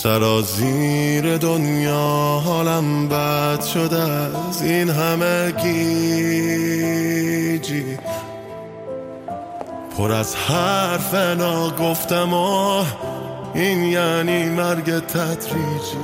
سرازیر دنیا حالم بد شده از این همه گیجی، پر از حرف ناگفتم و این یعنی مرگ تدریجی.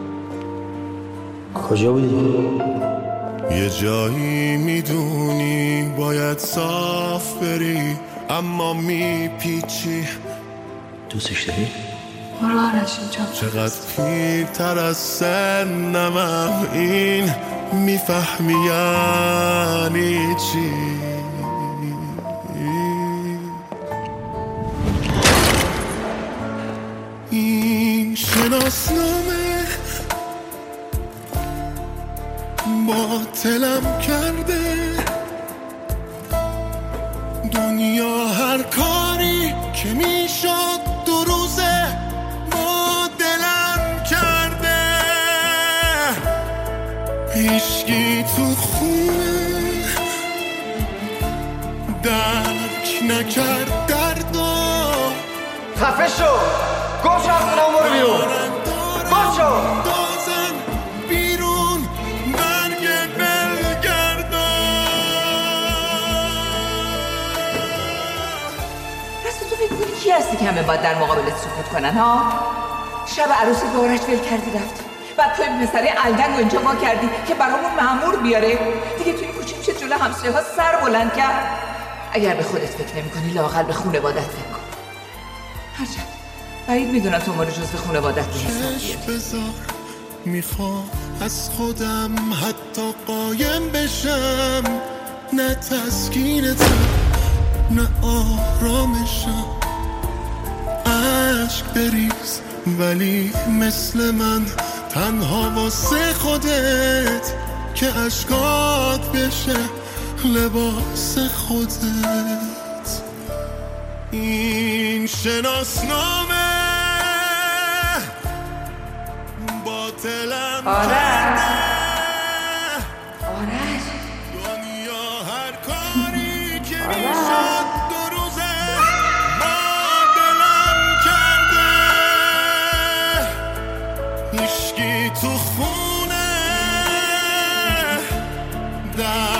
کجا بودی؟ یه جایی میدونی باید صاف بری اما میپیچی. دوستش داری؟ برو آرش اینجا. چقدر پیرتر از سنمم این میفهمی یعنی چی. این شناسنامه باطلم کرده، دنیا هر کاری که میشد دو روزه با دلم کرده. هیچکی تو خونه درک نکرد دردو. خفه شو، گم شو از خونم، برو بیرون، گم شو. دازن بیرون برگ بلگردان. راستی تو فکر کنی کی هستی که همه باید در مقابلت سکوت کنن ها؟ شب عروسی به آرش ول کردی رفتی، بعد توی پسره الدنگ و اینجا ما کردی که برامون مأمور بیاره. دیگه توی کوچه میشه جلو همسایه ها سر بلند کرد. اگر به خودت فکر نمی کنی لااقل به خانوادت فکر کن. هرچند بعید میدونم تو ما رو جز خانوادت حساب بیاری. میخوام از خودم حتی قایم بشم، نه تسکینتم نه آرامشم. عشق بریز ولی مثل من تنها واسه خودت، که عشقات بشه لباس خودت. این شناسنامه باطلم کرده، آرش دنیا هر کاری که میشد دو روزه با دلم کرده. هیچکی تو خونه